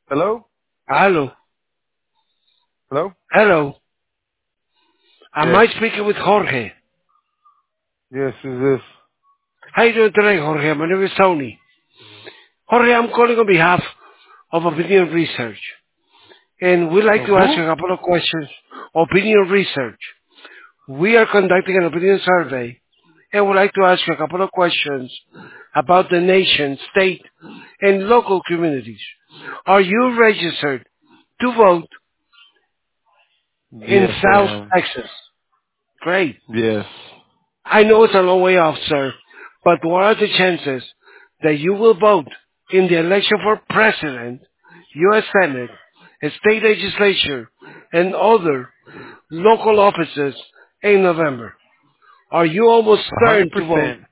Hello? Hello. Hello? Hello. Am Yes. I speaking with Jorge? Yes, who's this? How you doing today, Jorge? My name is Tony. Jorge, I'm calling on behalf of Opinion Research. And we'd like Of to ask who? you a couple of questions. Opinion Research. We are conducting an opinion survey and would like to ask you a couple of questions about the nation, state, and local communities. Are you registered to vote in Yes, I South am. Texas? Great. Yes. I know it's a long way off, sir, but what are the chances that you will vote in the election for president, U.S. Senate, a state legislature, and other local offices in November? Are you almost certain to vote? 100%.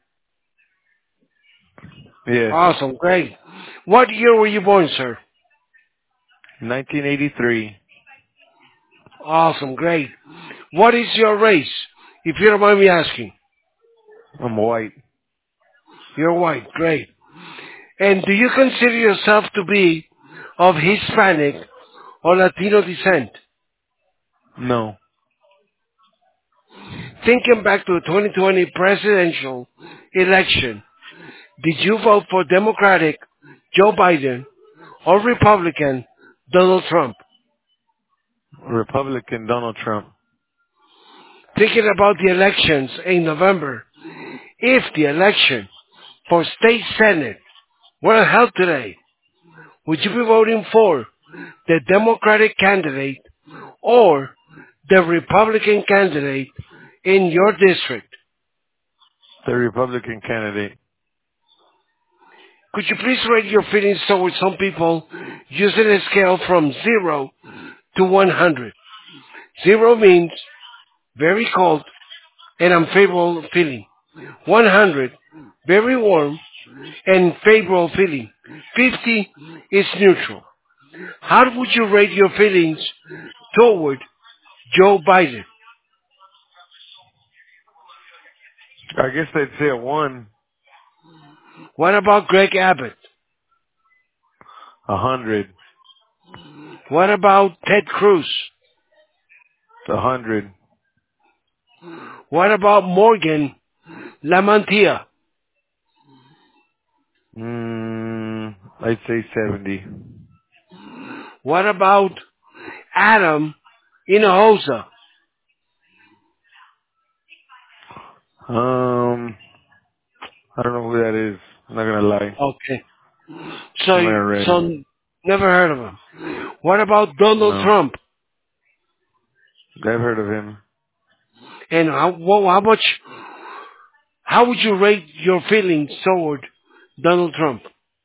Yes. Awesome, great. What year were you born, sir? 1983. Awesome, great. What is your race, if you don't mind me asking? I'm white. You're white, great. And do you consider yourself to be of Hispanic or Latino descent? No. Thinking back to the 2020 presidential election, did you vote for Democratic Joe Biden or Republican Donald Trump? Republican Donald Trump. Thinking about the elections in November, if the election for state senate were held today, would you be voting for the Democratic candidate or the Republican candidate in your district? The Republican candidate. Could you please rate your feelings towards some people using a scale from 0 to 100? 0 means very cold and unfavorable feeling. 100, very warm and favorable feeling. 50 is neutral. How would you rate your feelings toward Joe Biden? I guess they'd say a 1. What about Greg Abbott? 100. What about Ted Cruz? 100. What about Morgan Lamantia? I'd say 70. What about Adam Hinojosa? Um, I don't know who that is. I'm not gonna lie. Okay. So, I've never read him. so never heard of him. What about Donald No. Trump? I've heard of him. And how would you rate your feelings toward Donald Trump?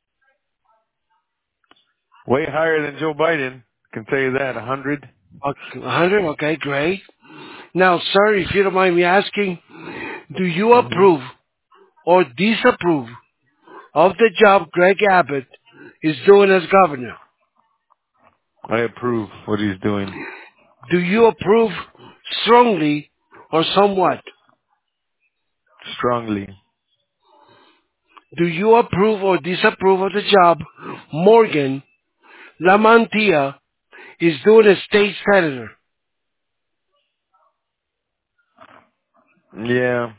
Way higher than Joe Biden. Can tell you that. 100. Okay, 100? Okay, great. Now, sir, if you don't mind me asking, do you hmm approve or disapprove of the job Greg Abbott is doing as governor? I approve what he's doing. Do you approve strongly or somewhat? Strongly. Do you approve or disapprove of the job Morgan Lamantia is doing as state senator? Yeah.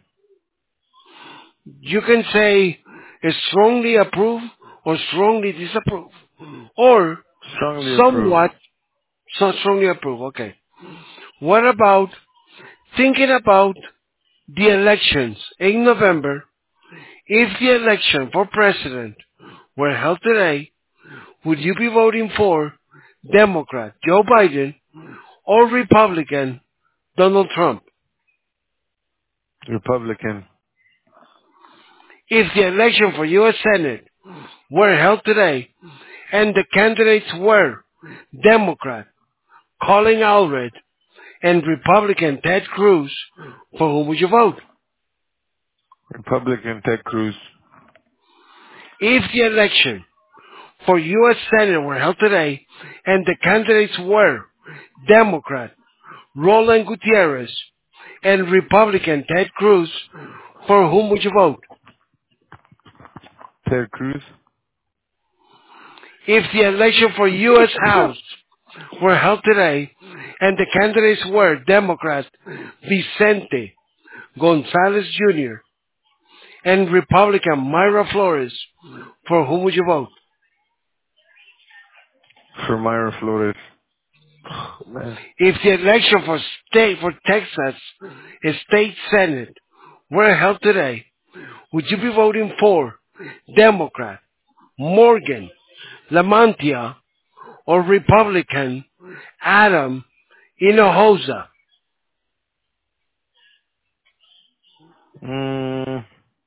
You can say strongly approve or strongly disapprove. Or Strongly approve. somewhat so strongly approve. Okay. What about thinking about the elections in November? If the election for president were held today, would you be voting for Democrat Joe Biden or Republican Donald Trump? Republican. If the election for U.S. Senate were held today and the candidates were Democrat Colin Allred and Republican Ted Cruz, for whom would you vote? Republican Ted Cruz. If the election for U.S. Senate were held today and the candidates were Democrat Roland Gutierrez and Republican Ted Cruz, for whom would you vote? Ted Cruz. If the election for U.S. House were held today and the candidates were Democrat Vicente Gonzalez Jr. and Republican Myra Flores, for whom would you vote? For Myra Flores. Oh, man. If the election for Texas State Senate were held today, would you be voting for Democrat Morgan Lamantia or Republican Adam Hinojosa? Mm,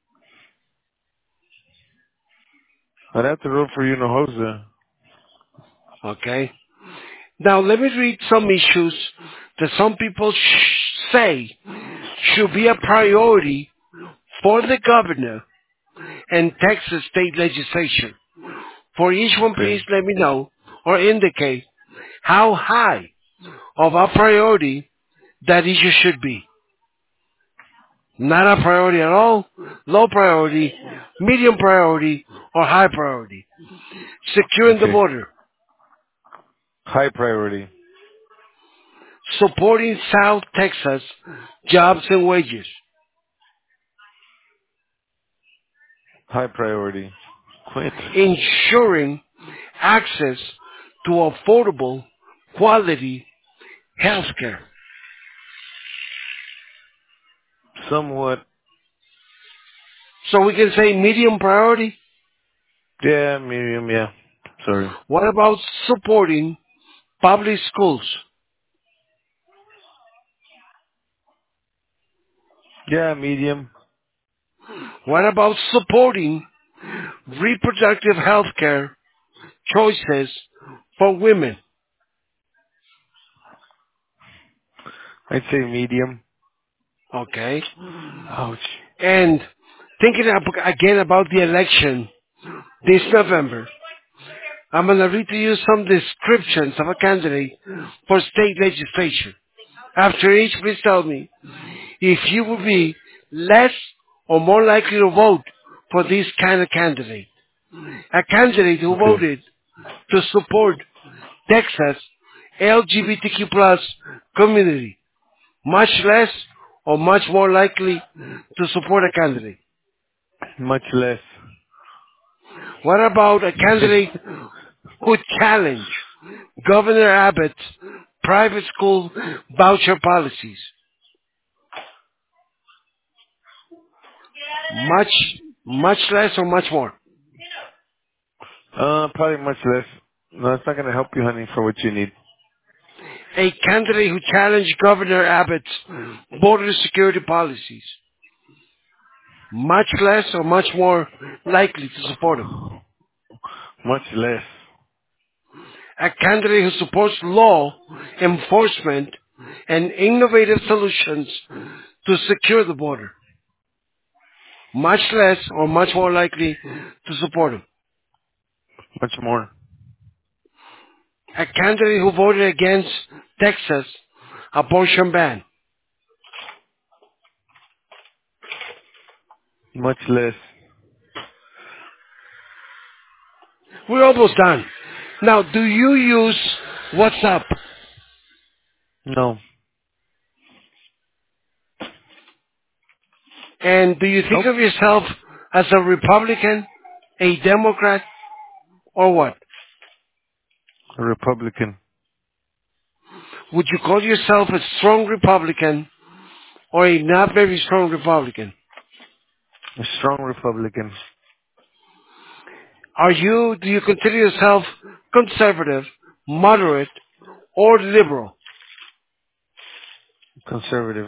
I'd have to vote for Hinojosa. Okay. Now let me read some issues that some people say should be a priority for the governor and Texas state legislation. For each one, please Okay. let me know or indicate how high of a priority that issue should be. Not a priority at all, low priority, medium priority, or high priority. Securing the Okay. border, High priority. supporting South Texas jobs and wages, High priority. Quit. ensuring access to affordable, quality health care. Somewhat. So we can say medium priority. Yeah, medium, yeah. Sorry. What about supporting public schools? Yeah, medium. What about supporting reproductive health care choices for women? I'd say medium. Okay. Ouch. And thinking again about the election this November, I'm going to read to you some descriptions of a candidate for state legislation. After each, please tell me if you would be less or more likely to vote for this kind of candidate. A candidate who Okay. voted to support Texas LGBTQ plus community, much less or much more likely to support a candidate. Much less. What about a candidate who challenged Governor Abbott's private school voucher policies? Much, much less or much more? Probably much less. No, it's not going to help you, honey, for what you need. A candidate who challenged Governor Abbott's border security policies. Much less or much more likely to support him. Much less. A candidate who supports law enforcement and innovative solutions to secure the border. Much less or much more likely to support him. Much more. A candidate who voted against Texas abortion ban. Much less. We're almost done. Now, do you use WhatsApp? No. And do you think Nope. of yourself as a Republican, a Democrat, or what? A Republican. Would you call yourself a strong Republican or a not very strong Republican? A strong Republican. Do you consider yourself conservative, moderate, or liberal? Conservative.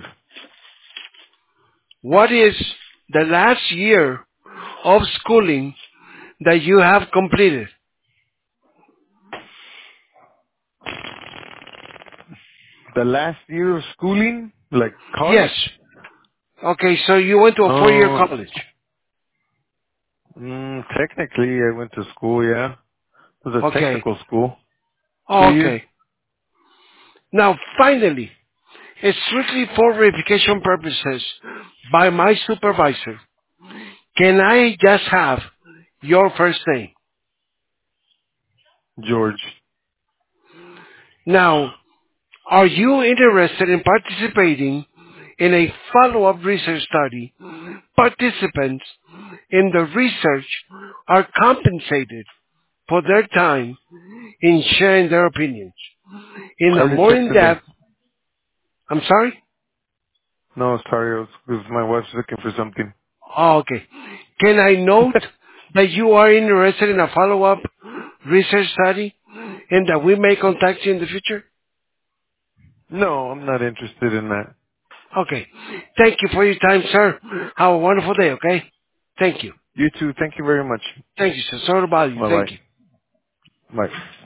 What is the last year of schooling that you have completed? The last year of schooling? Like Yes. college? Okay, so you went to a four-year Oh, college. technically I went to school, yeah. It was a Okay. technical school. Oh, 2 years. okay. Now, finally, strictly for verification purposes, by my supervisor, can I just have your first name? George. Now, are you interested in participating in a follow-up research study? Participants in the research are compensated for their time in sharing their opinions. In I a already more checked today. in-depth, I'm sorry? No, sorry, because my wife's looking for something. Oh, okay. Can I note that you are interested in a follow-up research study and that we may contact you in the future? No, I'm not interested in that. Okay. Thank you for your time, sir. Have a wonderful day, okay? Thank you. You too. Thank you very much. Thank you, sir. Sorry to bother you. Bye Thank bye. you. Bye.